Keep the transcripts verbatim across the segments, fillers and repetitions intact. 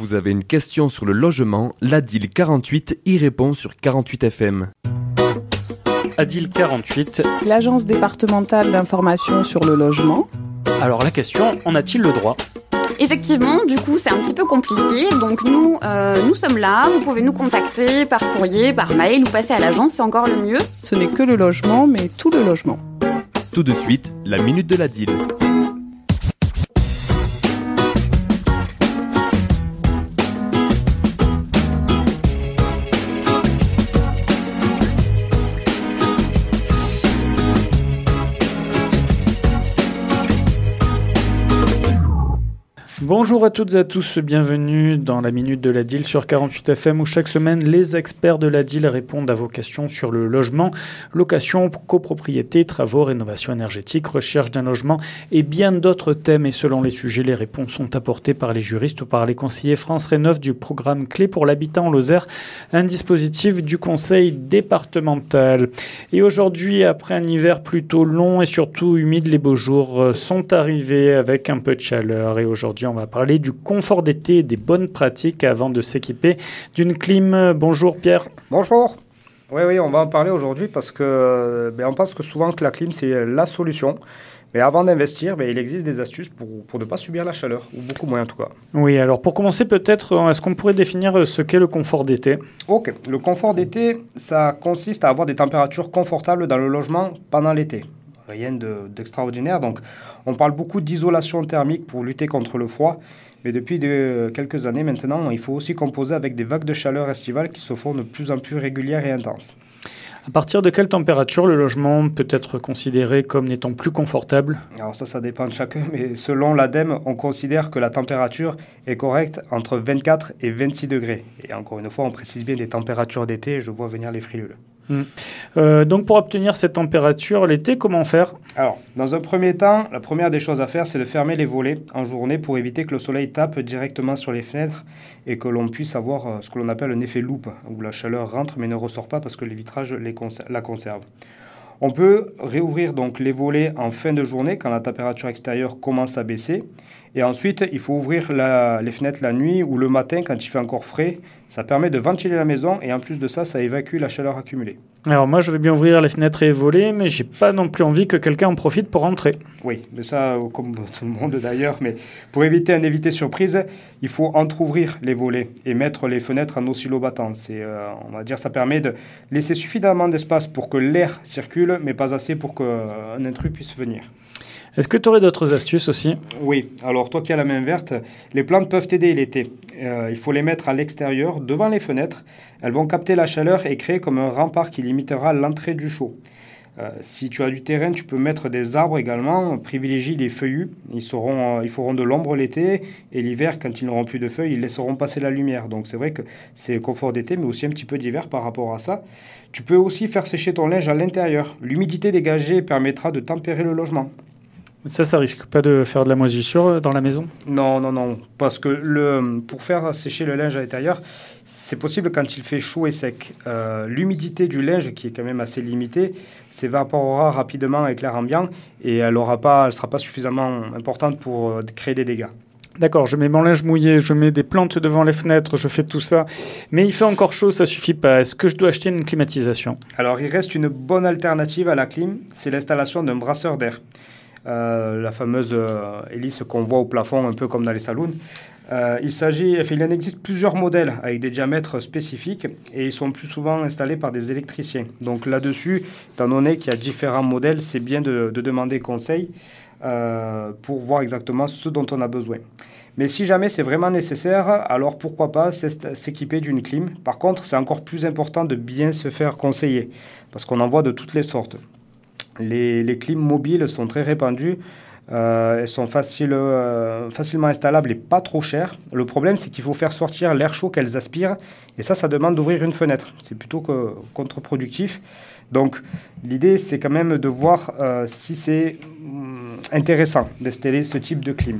vous avez une question sur le logement, l'Adil quarante-huit y répond sur quarante-huit F M. Adil quarante-huit. L'agence départementale d'information sur le logement. Alors la question, en a-t-il le droit ? Effectivement, du coup, c'est un petit peu compliqué. Donc nous, euh, nous sommes là. Vous pouvez nous contacter par courrier, par mail ou passer à l'agence, c'est encore le mieux. Ce n'est que le logement, mais tout le logement. Tout de suite, la minute de l'Adil. Bonjour à toutes et à tous, bienvenue dans la Minute de l'Adil sur quarante-huit F M où chaque semaine les experts de l'Adil répondent à vos questions sur le logement, location, copropriété, travaux, rénovation énergétique, recherche d'un logement et bien d'autres thèmes. Et selon les sujets, les réponses sont apportées par les juristes ou par les conseillers France Rénov du programme Clé pour l'habitat en Lozère, un dispositif du conseil départemental. Et aujourd'hui, après un hiver plutôt long et surtout humide, les beaux jours sont arrivés avec un peu de chaleur. Et aujourd'hui, on va parler du confort d'été et des bonnes pratiques avant de s'équiper d'une clim. Bonjour Pierre. Bonjour. Oui, oui, on va en parler aujourd'hui parce que ben, on pense que souvent que la clim c'est la solution. Mais avant d'investir, ben, il existe des astuces pour, pour ne pas subir la chaleur, ou beaucoup moins en tout cas. Oui, alors pour commencer peut-être, est-ce qu'on pourrait définir ce qu'est le confort d'été ? Ok, le confort d'été, ça consiste à avoir des températures confortables dans le logement pendant l'été. Rien de, d'extraordinaire. Donc, on parle beaucoup d'isolation thermique pour lutter contre le froid. Mais depuis de, quelques années maintenant, il faut aussi composer avec des vagues de chaleur estivales qui se font de plus en plus régulières et intenses. À partir de quelle température le logement peut être considéré comme n'étant plus confortable ? Alors ça, ça dépend de chacun. Mais selon l'ADEME, on considère que la température est correcte entre vingt-quatre et vingt-six degrés. Et encore une fois, on précise bien des températures d'été. Je vois venir les frilules. Mmh. Euh, donc pour obtenir cette température l'été, comment faire ? Alors, dans un premier temps, la première des choses à faire, c'est de fermer les volets en journée pour éviter que le soleil tape directement sur les fenêtres et que l'on puisse avoir euh, ce que l'on appelle un effet loupe, où la chaleur rentre mais ne ressort pas parce que les vitrages les cons- la conservent. On peut réouvrir donc les volets en fin de journée quand la température extérieure commence à baisser. Et ensuite, il faut ouvrir la, les fenêtres la nuit ou le matin quand il fait encore frais. Ça permet de ventiler la maison et en plus de ça, ça évacue la chaleur accumulée. Alors moi, je vais bien ouvrir les fenêtres et les volets, mais j'ai pas non plus envie que quelqu'un en profite pour rentrer. Oui, mais ça, comme tout le monde d'ailleurs, mais pour éviter un évité surprise, il faut entrouvrir les volets et mettre les fenêtres en oscillobattant. C'est, euh, on va dire, ça permet de laisser suffisamment d'espace pour que l'air circule, mais pas assez pour qu'un intrus puisse venir. Est-ce que tu aurais d'autres astuces aussi ? Oui, alors toi qui as la main verte, les plantes peuvent t'aider l'été. Euh, il faut les mettre à l'extérieur, devant les fenêtres. Elles vont capter la chaleur et créer comme un rempart qui limitera l'entrée du chaud. Euh, si tu as du terrain, tu peux mettre des arbres également. Privilégie les feuillus. Ils, seront, euh, ils feront de l'ombre l'été et l'hiver, quand ils n'auront plus de feuilles, ils laisseront passer la lumière. Donc c'est vrai que c'est confort d'été, mais aussi un petit peu d'hiver par rapport à ça. Tu peux aussi faire sécher ton linge à l'intérieur. L'humidité dégagée permettra de tempérer le logement. Ça, ça risque pas de faire de la moisissure dans la maison ? Non, non, non. Parce que le, pour faire sécher le linge à l'intérieur, c'est possible quand il fait chaud et sec. Euh, l'humidité du linge, qui est quand même assez limitée, s'évaporera rapidement avec l'air ambiant et elle ne sera pas suffisamment importante pour euh, créer des dégâts. D'accord, je mets mon linge mouillé, je mets des plantes devant les fenêtres, je fais tout ça. Mais il fait encore chaud, ça suffit pas. Est-ce que je dois acheter une climatisation ? Alors, il reste une bonne alternative à la clim, c'est l'installation d'un brasseur d'air. Euh, la fameuse euh, hélice qu'on voit au plafond, un peu comme dans les saloons. Euh, il s'agit, il en existe plusieurs modèles avec des diamètres spécifiques et ils sont plus souvent installés par des électriciens. Donc là-dessus, étant donné qu'il y a différents modèles, c'est bien de, de demander conseil euh, pour voir exactement ce dont on a besoin. Mais si jamais c'est vraiment nécessaire, alors pourquoi pas s'équiper d'une clim. Par contre, c'est encore plus important de bien se faire conseiller parce qu'on en voit de toutes les sortes. Les, les clims mobiles sont très répandues, euh, elles sont faciles, euh, facilement installables et pas trop chères. Le problème, c'est qu'il faut faire sortir l'air chaud qu'elles aspirent et ça, ça demande d'ouvrir une fenêtre. C'est plutôt que contre-productif. Donc, l'idée, c'est quand même de voir euh, si c'est hum, intéressant d'installer ce type de clim.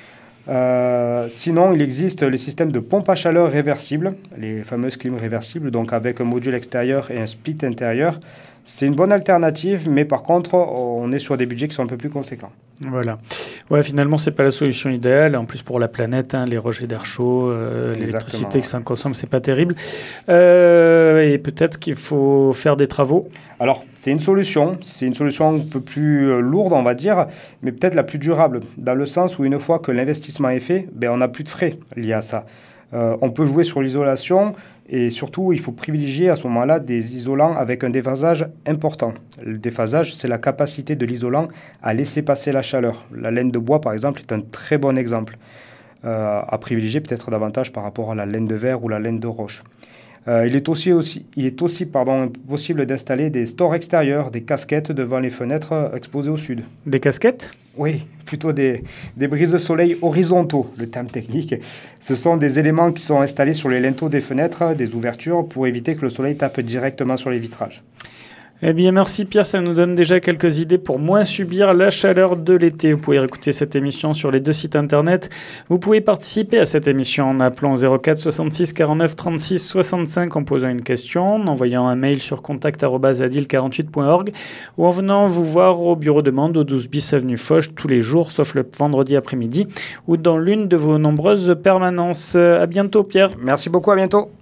Euh, sinon, il existe les systèmes de pompe à chaleur réversibles, les fameuses clims réversibles, donc avec un module extérieur et un split intérieur. C'est une bonne alternative, mais par contre, on est sur des budgets qui sont un peu plus conséquents. Voilà. Ouais, finalement, c'est pas la solution idéale. En plus, pour la planète, hein, les rejets d'air chaud, euh, l'électricité que ça consomme, c'est pas terrible. Euh, et peut-être qu'il faut faire des travaux. Alors, c'est une solution. C'est une solution un peu plus lourde, on va dire, mais peut-être la plus durable, dans le sens où une fois que l'investissement est fait, ben, on n'a plus de frais liés à ça. Euh, on peut jouer sur l'isolation. Et surtout, il faut privilégier à ce moment-là des isolants avec un déphasage important. Le déphasage, c'est la capacité de l'isolant à laisser passer la chaleur. La laine de bois, par exemple, est un très bon exemple. Euh, à privilégier peut-être davantage par rapport à la laine de verre ou la laine de roche. Euh, il est aussi, aussi, il est aussi pardon, possible d'installer des stores extérieurs, des casquettes devant les fenêtres exposées au sud. Des casquettes ? Oui, plutôt des, des brise-soleil horizontaux, le terme technique. Ce sont des éléments qui sont installés sur les linteaux des fenêtres, des ouvertures, pour éviter que le soleil tape directement sur les vitrages. Eh bien, merci Pierre, ça nous donne déjà quelques idées pour moins subir la chaleur de l'été. Vous pouvez écouter cette émission sur les deux sites internet. Vous pouvez participer à cette émission en appelant zéro quatre soixante-six quarante-neuf trente-six soixante-cinq en posant une question, en envoyant un mail sur contact arobase adil quarante-huit point org ou en venant vous voir au bureau de Mende au douze bis avenue Foch tous les jours, sauf le vendredi après-midi, ou dans l'une de vos nombreuses permanences. À bientôt Pierre. Merci beaucoup, à bientôt.